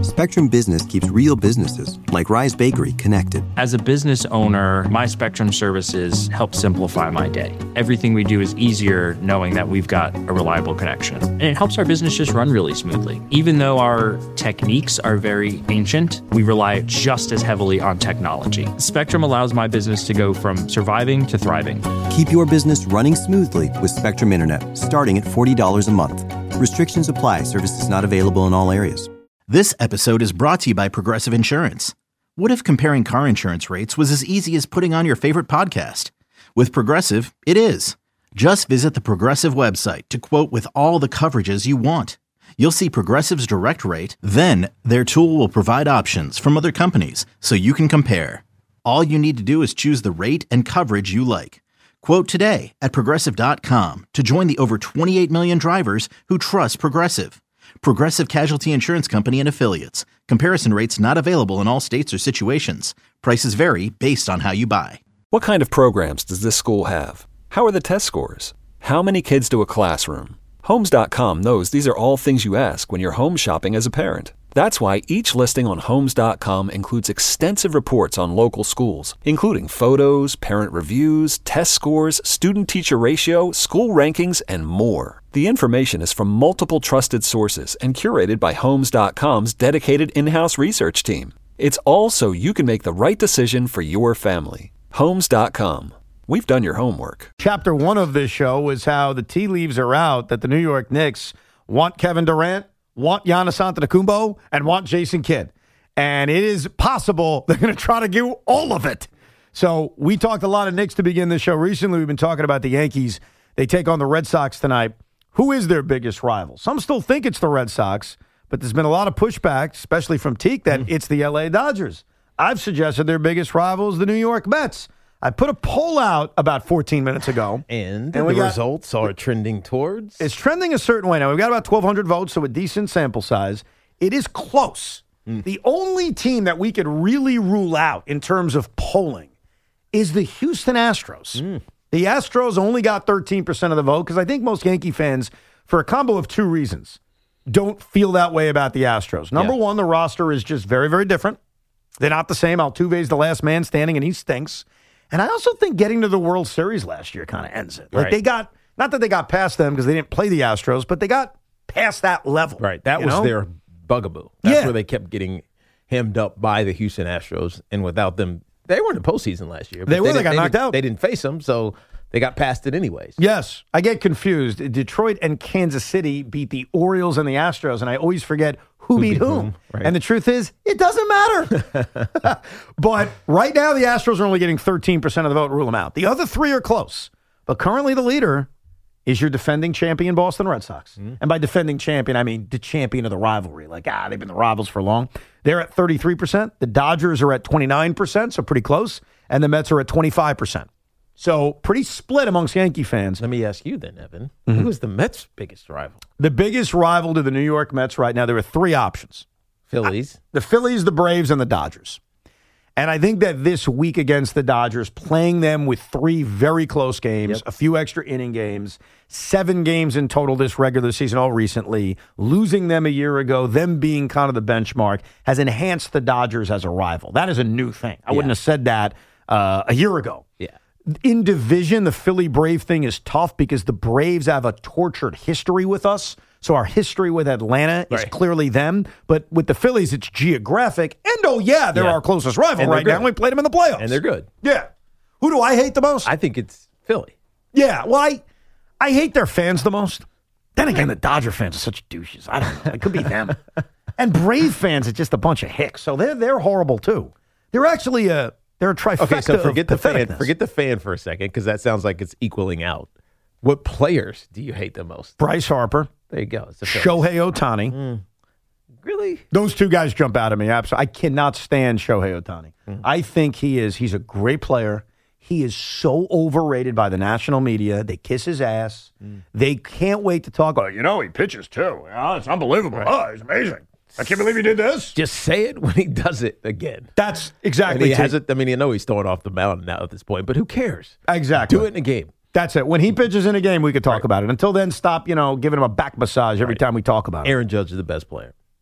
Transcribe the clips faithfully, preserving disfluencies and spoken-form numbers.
Spectrum Business keeps real businesses, like Rise Bakery, connected. As a business owner, my Spectrum services help simplify my day. Everything we do is easier knowing that we've got a reliable connection. And it helps our business just run really smoothly. Even though our techniques are very ancient, we rely just as heavily on technology. Spectrum allows my business to go from surviving to thriving. Keep your business running smoothly with Spectrum Internet, starting at forty dollars a month. Restrictions apply. Services not available in all areas. This episode is brought to you by Progressive Insurance. What if comparing car insurance rates was as easy as putting on your favorite podcast? With Progressive, it is. Just visit the Progressive website to quote with all the coverages you want. You'll see Progressive's direct rate, then their tool will provide options from other companies so you can compare. All you need to do is choose the rate and coverage you like. Quote today at Progressive dot com to join the over twenty-eight million drivers who trust Progressive. Progressive Casualty Insurance Company and Affiliates. Comparison rates not available in all states or situations. Prices vary based on how you buy. What kind of programs does this school have? How are the test scores? How many kids do a classroom? Homes dot com knows these are all things you ask when you're home shopping as a parent. That's why each listing on Homes dot com includes extensive reports on local schools, including photos, parent reviews, test scores, student-teacher ratio, school rankings, and more. The information is from multiple trusted sources and curated by Homes dot com's dedicated in-house research team. It's all so you can make the right decision for your family. Homes dot com. We've done your homework. Chapter one of this show is how the tea leaves are out that the New York Knicks want Kevin Durant, want Giannis Antetokounmpo, and want Jason Kidd. And it is possible they're going to try to do all of it. So we talked a lot of Knicks to begin this show. Recently, we've been talking about the Yankees. They take on the Red Sox tonight. Who is their biggest rival? Some still think it's the Red Sox, but there's been a lot of pushback, especially from Teak, that mm. it's the L A Dodgers. I've suggested their biggest rival is the New York Mets. I put a poll out about fourteen minutes ago. And, and the got, results are trending towards? It's trending a certain way. Now, we've got about twelve hundred votes, so a decent sample size. It is close. Mm. The only team that we could really rule out in terms of polling is the Houston Astros. Mm. The Astros only got thirteen percent of the vote because I think most Yankee fans, for a combo of two reasons, don't feel that way about the Astros. Number yeah. one, the roster is just very, very different. They're not the same. Altuve's the last man standing, and he stinks. And I also think getting to the World Series last year kind of ends it. Like right. they got, not that they got past them because they didn't play the Astros, but they got past that level. Right. That was know? their bugaboo. That's yeah. where they kept getting hemmed up by the Houston Astros. And without them, they were in the postseason last year. They were. They, they got they knocked out. They didn't face them, so they got past it anyways. Yes. I get confused. Detroit and Kansas City beat the Orioles and the Astros, and I always forget who, who beat, beat whom. whom right. And the truth is, it doesn't matter. But right now, the Astros are only getting thirteen percent of the vote. Rule them out. The other three are close. But currently the leader is your defending champion Boston Red Sox. Mm. And by defending champion, I mean the champion of the rivalry. Like, ah, they've been the rivals for long. They're at thirty-three percent. The Dodgers are at twenty-nine percent, so pretty close. And the Mets are at twenty-five percent. So pretty split amongst Yankee fans. Let me ask you then, Evan. Mm-hmm. Who is the Mets' biggest rival? The biggest rival to the New York Mets right now, there are three options. Phillies. I, the Phillies, the Braves, and the Dodgers. And I think that this week against the Dodgers, playing them with three very close games, yep. a few extra inning games, seven games in total this regular season, all recently, losing them a year ago, them being kind of the benchmark, has enhanced the Dodgers as a rival. That is a new thing. I yeah. wouldn't have said that uh, a year ago. Yeah. In division, the Philly-Brave thing is tough because the Braves have a tortured history with us. So our history with Atlanta is right. clearly them. But with the Phillies, it's geographic. And, oh, yeah, they're yeah. our closest rival right now. We played them in the playoffs. And they're good. Yeah. Who do I hate the most? I think it's Philly. Yeah. Well, I, I hate their fans the most. Then again, the Dodger fans are such douches. I don't know. It could be them. And Brave fans are just a bunch of hicks. So they're, they're horrible, too. They're actually a... They're a trifecta. Okay, so forget the fan. Forget the fan for a second, because that sounds like it's equaling out. What players do you hate the most? Bryce Harper. There you go. It's Shohei Ohtani. Mm. Really? Those two guys jump out at me. Absolutely. I cannot stand Shohei Ohtani. Mm. I think he is. He's a great player. He is so overrated by the national media. They kiss his ass. Mm. They can't wait to talk about. You know, he pitches too. Oh, it's unbelievable. Right. Oh, he's amazing. I can't believe he did this. Just say it when he does it again. That's exactly and he has it. I mean, you know he's throwing off the mound now at this point, but who cares? Exactly. Do it in a game. That's it. When he pitches in a game, we could talk right. about it. Until then, stop, you know, giving him a back massage every right. time we talk about it. Aaron Judge is the best player.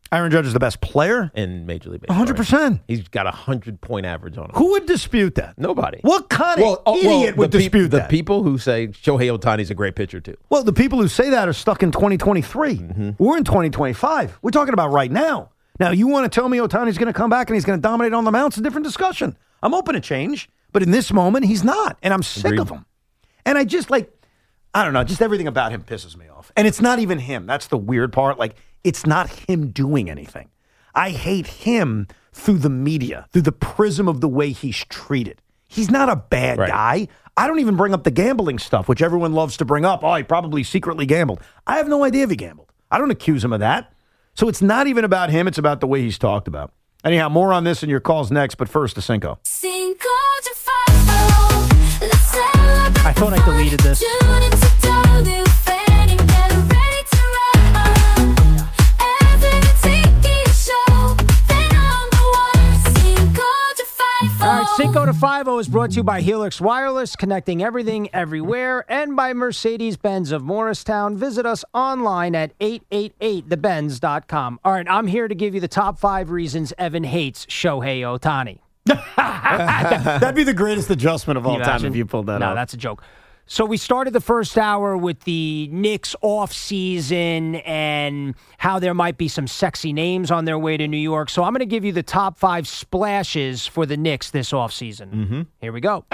Aaron Judge is the best player? in Major League Baseball. one hundred percent. Right? He's got a hundred-point average on him. Who would dispute that? Nobody. What kind of oh, idiot the would peop- dispute the that? The people who say Shohei Ohtani's a great pitcher, too. Well, the people who say that are stuck in twenty twenty-three. Mm-hmm. We're in twenty twenty-five. We're talking about right now. Now, you want to tell me Ohtani's going to come back and he's going to dominate on the mound? It's a different discussion. I'm open to change, but in this moment, he's not, and I'm sick Agreed. of him. And I just, like, I don't know, just everything about him pisses me off. And it's not even him. That's the weird part. Like, it's not him doing anything. I hate him through the media, through the prism of the way he's treated. He's not a bad Right. guy. I don't even bring up the gambling stuff, which everyone loves to bring up. Oh, he probably secretly gambled. I have no idea if he gambled. I don't accuse him of that. So it's not even about him. It's about the way he's talked about. Anyhow, more on this in your calls next, but first to Cinco. Cinco de Mayo, let's celebrate. I thought I deleted this. Tune into W F N and get ready to rock. Every T V show, the number one. Cinco de Mayo. All right, Cinco de Five-O is brought to you by Helix Wireless, connecting everything everywhere, and by Mercedes-Benz of Morristown. Visit us online at eight eight eight the benz dot com. All right, I'm here to give you the top five reasons Evan hates Shohei Ohtani. That'd be the greatest adjustment of all Can you time imagine? if you pulled that no, out. that's a joke. So we started the first hour with the Knicks offseason and how there might be some sexy names on their way to New York. So I'm going to give you the top five splashes for the Knicks this offseason. Mm-hmm. Here we go.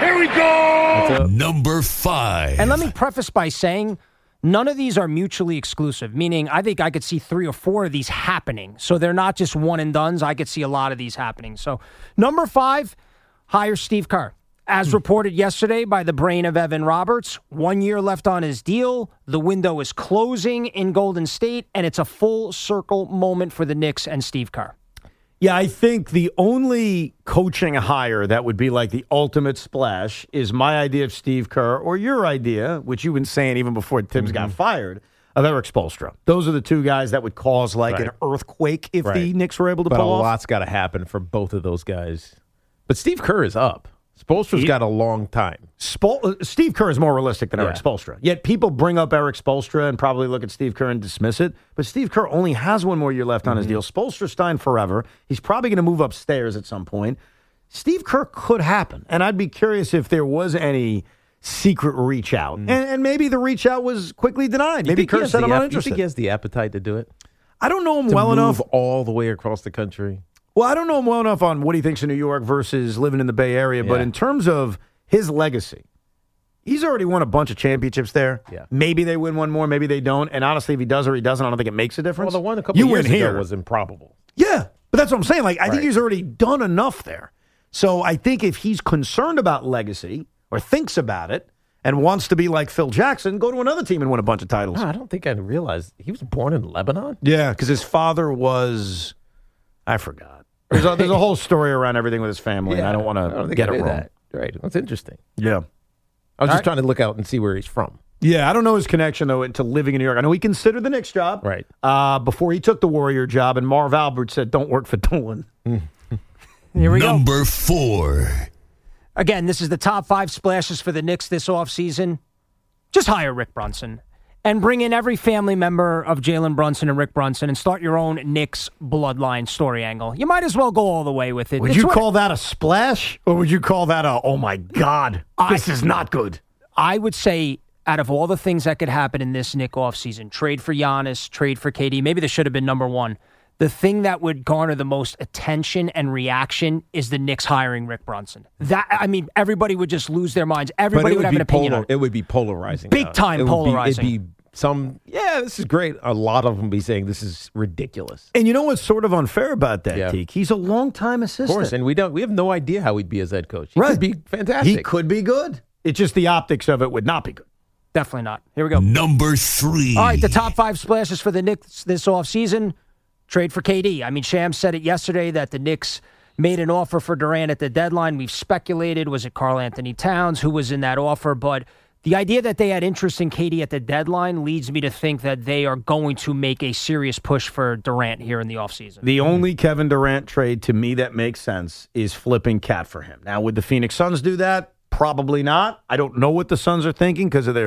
Number five. And let me preface by saying none of these are mutually exclusive, meaning I think I could see three or four of these happening. So they're not just one and dones. I could see a lot of these happening. So number five, hire Steve Kerr. As reported yesterday by the brain of Evan Roberts, one year left on his deal. The window is closing in Golden State, and it's a full circle moment for the Knicks and Steve Kerr. Yeah, I think the only coaching hire that would be like the ultimate splash is my idea of Steve Kerr, or your idea, which you've been saying even before Tibbs got fired, of Eric Spoelstra. Those are the two guys that would cause like Right. an earthquake if the Right. Knicks were able to But a pull off. lot's got to happen for both of those guys. But Steve Kerr is up. Spoelstra's got a long time. Spol- uh, Steve Kerr is more realistic than Yeah. Eric Spoelstra. Yet people bring up Eric Spoelstra and probably look at Steve Kerr and dismiss it. But Steve Kerr only has one more year left on his deal. Spoelstra's signed forever. He's probably going to move upstairs at some point. Steve Kerr could happen. And I'd be curious if there was any secret reach out. And, and maybe the reach out was quickly denied. Maybe Kerr said, I'm not You interested. think he has the appetite to do it? I don't know him To well move enough. all the way across the country? Well, I don't know him well enough on what he thinks of New York versus living in the Bay Area, but Yeah. in terms of his legacy, he's already won a bunch of championships there. Yeah. Maybe they win one more, maybe they don't. And honestly, if he does or he doesn't, I don't think it makes a difference. Well, the one a couple you of years win ago here. was improbable. Yeah, but that's what I'm saying. Like, I think Right. he's already done enough there. So I think if he's concerned about legacy or thinks about it and wants to be like Phil Jackson, go to another team and win a bunch of titles. No, I don't think I realized he was born in Lebanon. Yeah, because his father was, I forgot. There's a, there's a whole story around everything with his family, and I don't want I don't to think get I it knew wrong. that. Right. That's interesting. Yeah. I was just right. trying to look out and see where he's from. Yeah, I don't know his connection, though, to living in New York. I know he considered the Knicks job. Right. Uh, before he took the Warrior job, and Marv Albert said, don't work for Dolan. Here we go. Number four. Again, this is the top five splashes for the Knicks this offseason. Just hire Rick Brunson and bring in every family member of Jalen Brunson and Rick Brunson and start your own Knicks bloodline story angle. You might as well go all the way with it. Would It's you what- call that a splash, or would you call that a, oh, my God, this is not good? I would say out of all the things that could happen in this Knick offseason, trade for Giannis, trade for K D, maybe this should have been number one. The thing that would garner the most attention and reaction is the Knicks hiring Rick Brunson. That I mean, everybody would just lose their minds. Everybody would, have an opinion polar, on it. It would be polarizing. Big though. time It would be- polarizing. it'd be some, yeah, this is great. A lot of them be saying this is ridiculous. And you know what's sort of unfair about that, Yeah. Teak? He's a longtime assistant. Of course, and we don't. We have no idea how he'd be as head coach. He Right. could be fantastic. He could be good. It's just the optics of it would not be good. Definitely not. Here we go. Number three. All right, the top five splashes for the Knicks this offseason. Trade for K D. I mean, Shams said it yesterday that the Knicks made an offer for Durant at the deadline. We've speculated, was it Karl Anthony Towns who was in that offer? But the idea that they had interest in K D at the deadline leads me to think that they are going to make a serious push for Durant here in the offseason. The only Kevin Durant trade to me that makes sense is flipping Cat for him. Now, would the Phoenix Suns do that? Probably not. I don't know what the Suns are thinking because of their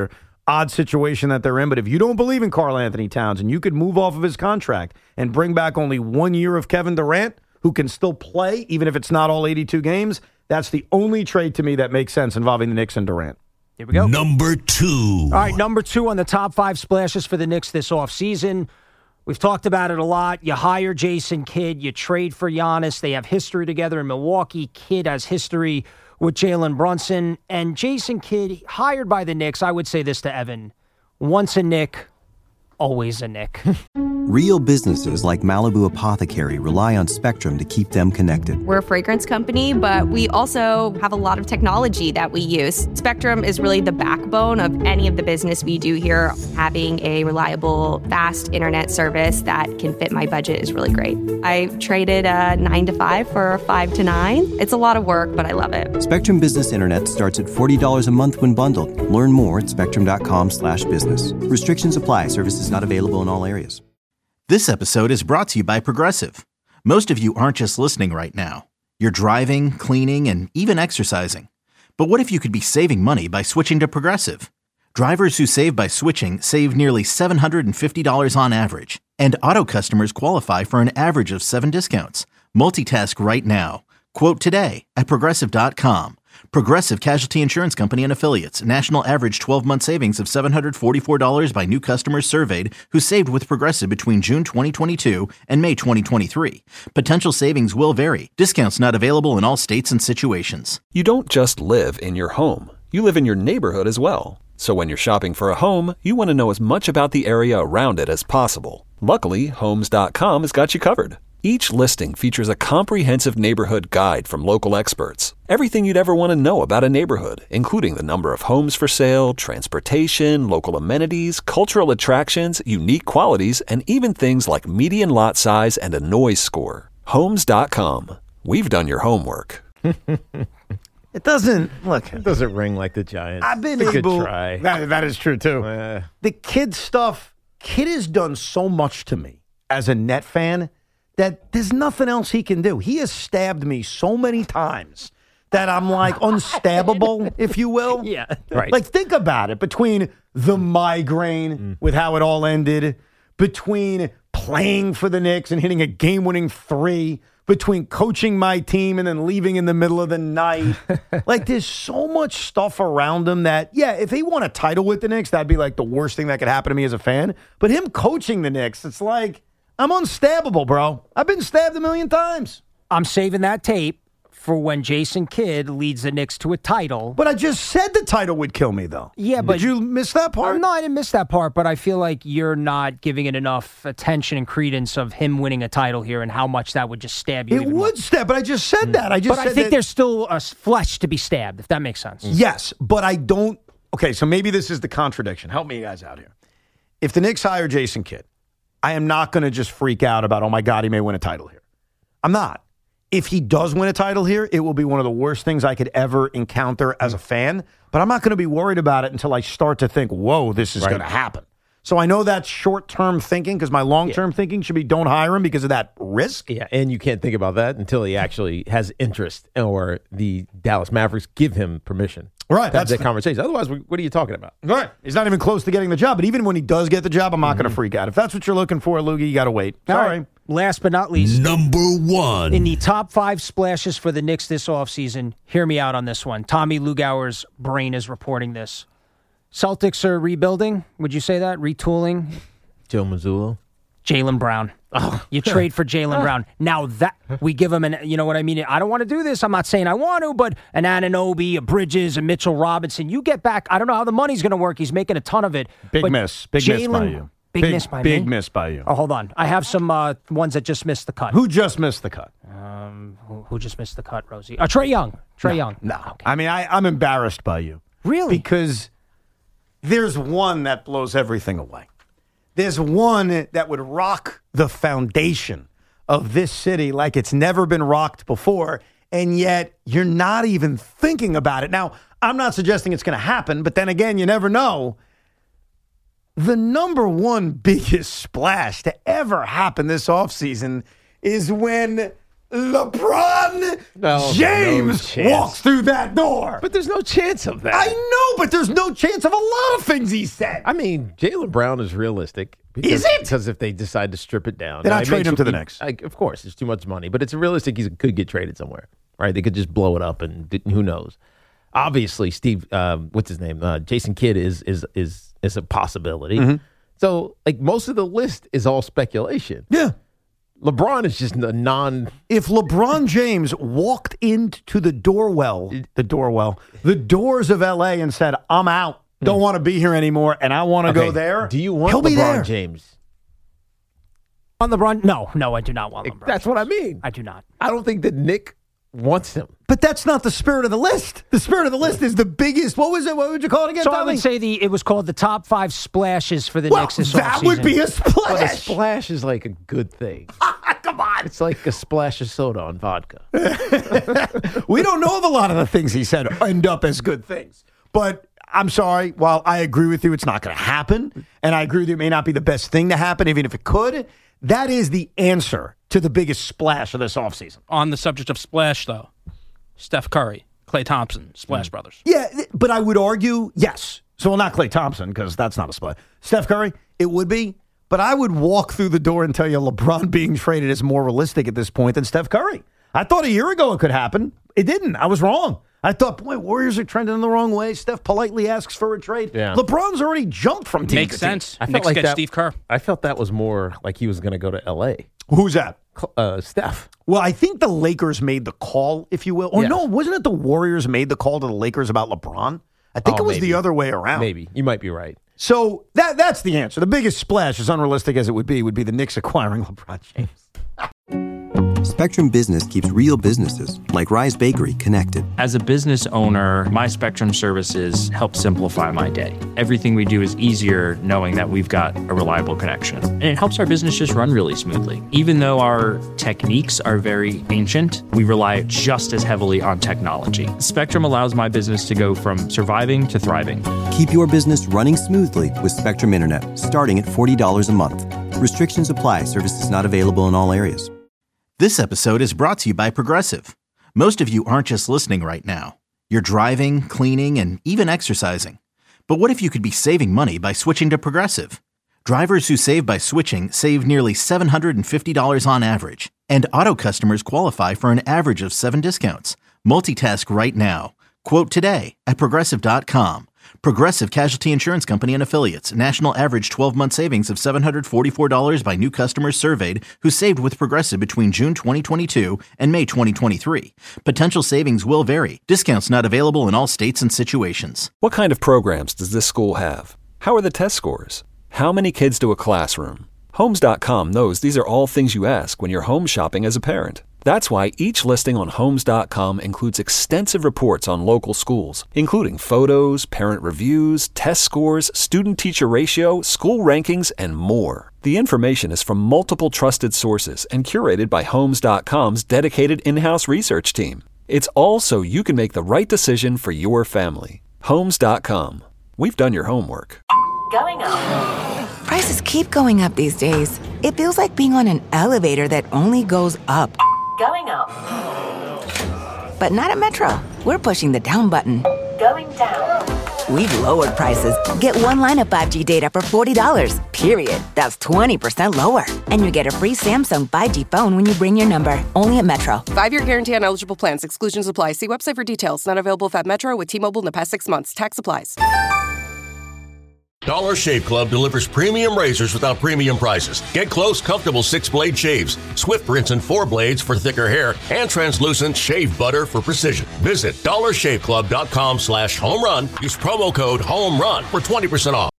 odd situation that they're in. But if you don't believe in Karl Anthony Towns and you could move off of his contract and bring back only one year of Kevin Durant, who can still play, even if it's not all eighty-two games, that's the only trade to me that makes sense involving the Knicks and Durant. Here we go. Number two. All right, number two on the top five splashes for the Knicks this offseason. We've talked about it a lot. You hire Jason Kidd. You trade for Giannis. They have history together in Milwaukee. Kidd has history with Jalen Brunson. And Jason Kidd, hired by the Knicks, I would say this to Evan. Once a Knick, always a Knick. Real businesses like Malibu Apothecary rely on Spectrum to keep them connected. We're a fragrance company, but we also have a lot of technology that we use. Spectrum is really the backbone of any of the business we do here. Having a reliable, fast internet service that can fit my budget is really great. I traded a nine to five for a five to nine. It's a lot of work, but I love it. Spectrum Business Internet starts at forty dollars a month when bundled. Learn more at spectrum.com slash business. Restrictions apply. Services not available in all areas. This episode is brought to you by Progressive. Most of you aren't just listening right now. You're driving, cleaning, and even exercising. But what if you could be saving money by switching to Progressive? Drivers who save by switching save nearly seven hundred fifty dollars on average. And auto customers qualify for an average of seven discounts. Multitask right now. Quote today at Progressive dot com. Progressive Casualty Insurance Company and Affiliates. National average twelve-month savings of seven hundred forty-four dollars by new customers surveyed who saved with Progressive between June twenty twenty-two and May twenty twenty-three. Potential savings will vary. Discounts not available in all states and situations. You don't just live in your home. You live in your neighborhood as well. So when you're shopping for a home, you want to know as much about the area around it as possible. Luckily, Homes dot com has got you covered. Each listing features a comprehensive neighborhood guide from local experts. Everything you'd ever want to know about a neighborhood, including the number of homes for sale, transportation, local amenities, cultural attractions, unique qualities, and even things like median lot size and a noise score. Homes dot com. We've done your homework. It doesn't, look. It doesn't ring like the Giants. I've been it's a able. Good try. That, that is true, too. Uh, the Kid stuff, Kid has done so much to me as a Net fan that there's nothing else he can do. He has stabbed me so many times that I'm like unstabbable, if you will. Yeah. Right. Like, think about it. Between the migraine mm. with how it all ended, between playing for the Knicks and hitting a game-winning three, between coaching my team and then leaving in the middle of the night. Like, there's so much stuff around him that, yeah, if he won a title with the Knicks, that'd be like the worst thing that could happen to me as a fan. But him coaching the Knicks, it's like, I'm unstabbable, bro. I've been stabbed a million times. I'm saving that tape for when Jason Kidd leads the Knicks to a title. But I just said the title would kill me, though. Yeah, but did you miss that part? Oh, no, I didn't miss that part, but I feel like you're not giving it enough attention and credence of him winning a title here and how much that would just stab you. It even would more. stab, but I just said that. I just but said I think that, there's still a flesh to be stabbed, if that makes sense. Yes, but I don't. Okay, so maybe this is the contradiction. Help me guys out here. If the Knicks hire Jason Kidd, I am not going to just freak out about, oh my God, he may win a title here. I'm not. If he does win a title here, it will be one of the worst things I could ever encounter as a fan. But I'm not going to be worried about it until I start to think, whoa, this is Right. going to happen. So I know that's short-term thinking because my long-term yeah. thinking should be don't hire him because of that risk. Yeah, and you can't think about that until he actually has interest or the Dallas Mavericks give him permission. Right. That's the conversation. Otherwise, what are you talking about? Right. He's not even close to getting the job. But even when he does get the job, I'm not mm-hmm. going to freak out. If that's what you're looking for, Loogie, you got to wait. All Sorry. right. Last but not least. Number one. In the top five splashes for the Knicks this offseason, hear me out on this one. Tommy Lugauer's brain is reporting this. Celtics are rebuilding. Would you say that? Retooling? Joe Mazzulla. Jaylen Brown. Oh. You trade for Jaylen Brown. Now that we give him an, you know what I mean? I don't want to do this. I'm not saying I want to, but an Anunoby, a Bridges, a Mitchell Robinson. You get back. I don't know how the money's going to work. He's making a ton of it. Big but miss. Big Jaylen, miss by you. Big, big miss by big me. Big miss by you. Oh, hold on. I have some uh, ones that just missed the cut. Who just missed the cut? Um, who, who just missed the cut, Rosie? Uh, Trae Young. Trae no, Young. No. Okay. I mean, I, I'm embarrassed by you. Really? Because there's one that blows everything away. There's one that would rock the foundation of this city like it's never been rocked before, and yet you're not even thinking about it. Now, I'm not suggesting it's going to happen, but then again, you never know. The number one biggest splash to ever happen this offseason is when LeBron No, James no chance. walks through that door. But there's no chance of that. I know, but there's no chance of a lot of things he said. I mean, Jaylen Brown is realistic. Because, Is it? Because if they decide to strip it down. Then Now, I'll it trade makes him to the you- Knicks. I, of course, it's too much money. But it's realistic he could get traded somewhere, right? They could just blow it up and didn't- who knows. Obviously, Steve, uh, what's his name? Uh, Jason Kidd is is is is a possibility. Mm-hmm. So, like, most of the list is all speculation. Yeah. LeBron is just a non. If LeBron James walked into the doorwell, the doorwell, the doors of L A and said, I'm out, don't want to be here anymore, and I want to go Okay, there, Do you want he'll be LeBron there. James? On LeBron? No, no, I do not want LeBron. That's what I mean. I do not. I don't think that Nick wants him. But that's not the spirit of the list. The spirit of the list is the biggest. What was it? What would you call it again, So I Tommy? would say the it was called the top five splashes for the well, Knicks this that would offseason. be a But a splash. splash is like a good thing. Come on. It's like a splash of soda on vodka. We don't know if a lot of the things he said end up as good things. But I'm sorry. While I agree with you, it's not going to happen. And I agree with you, it may not be the best thing to happen, even if it could. That is the answer to the biggest splash of this offseason. On the subject of splash, though, Steph Curry, Klay Thompson, Splash Brothers. Yeah, th- but I would argue, yes. So, well, not Klay Thompson, because that's not a splash. Steph Curry, it would be. But I would walk through the door and tell you LeBron being traded is more realistic at this point than Steph Curry. I thought a year ago it could happen. It didn't. I was wrong. I thought, boy, Warriors are trending in the wrong way. Steph politely asks for a trade. Yeah. LeBron's already jumped from team Makes to team. sense. I felt Knicks like get that, Steve Kerr. I felt that was more like he was going to go to L A. Who's that? Uh, Steph. Well, I think the Lakers made the call, if you will. Or Yes. no, wasn't it the Warriors made the call to the Lakers about LeBron? I think Oh, it was maybe. the other way around. Maybe. You might be right. So that that's the answer. The biggest splash, as unrealistic as it would be, would be the Knicks acquiring LeBron James. Spectrum Business keeps real businesses, like Rise Bakery, connected. As a business owner, my Spectrum services help simplify my day. Everything we do is easier knowing that we've got a reliable connection. And it helps our business just run really smoothly. Even though our techniques are very ancient, we rely just as heavily on technology. Spectrum allows my business to go from surviving to thriving. Keep your business running smoothly with Spectrum Internet, starting at forty dollars a month. Restrictions apply. Services not available in all areas. This episode is brought to you by Progressive. Most of you aren't just listening right now. You're driving, cleaning, and even exercising. But what if you could be saving money by switching to Progressive? Drivers who save by switching save nearly seven hundred fifty dollars on average. And auto customers qualify for an average of seven discounts. Multitask right now. Quote today at Progressive dot com. Progressive Casualty Insurance Company and Affiliates. National average twelve-month savings of seven hundred forty-four dollars by new customers surveyed who saved with Progressive between June twenty twenty-two and May twenty twenty-three. Potential savings will vary. Discounts not available in all states and situations. What kind of programs does this school have? How are the test scores? How many kids do a classroom? Homes dot com knows these are all things you ask when you're home shopping as a parent. That's why each listing on Homes dot com includes extensive reports on local schools, including photos, parent reviews, test scores, student-teacher ratio, school rankings, and more. The information is from multiple trusted sources and curated by Homes dot com's dedicated in-house research team. It's all so you can make the right decision for your family. Homes dot com. We've done your homework. Going up. Prices keep going up these days. It feels like being on an elevator that only goes up. Going up. But not at Metro. We're pushing the down button. Going down. We've lowered prices. Get one line of five G data for forty dollars, period. That's twenty percent lower. And you get a free Samsung five G phone when you bring your number. Only at Metro. Five-year guarantee on eligible plans. Exclusions apply. See website for details. Not available if at Metro with T-Mobile in the past six months. Tax applies. Dollar Shave Club delivers premium razors without premium prices. Get close, comfortable six-blade shaves, swift rinse and four blades for thicker hair, and translucent shave butter for precision. Visit dollar shave club dot com slash home run. Use promo code HOME RUN for twenty percent off.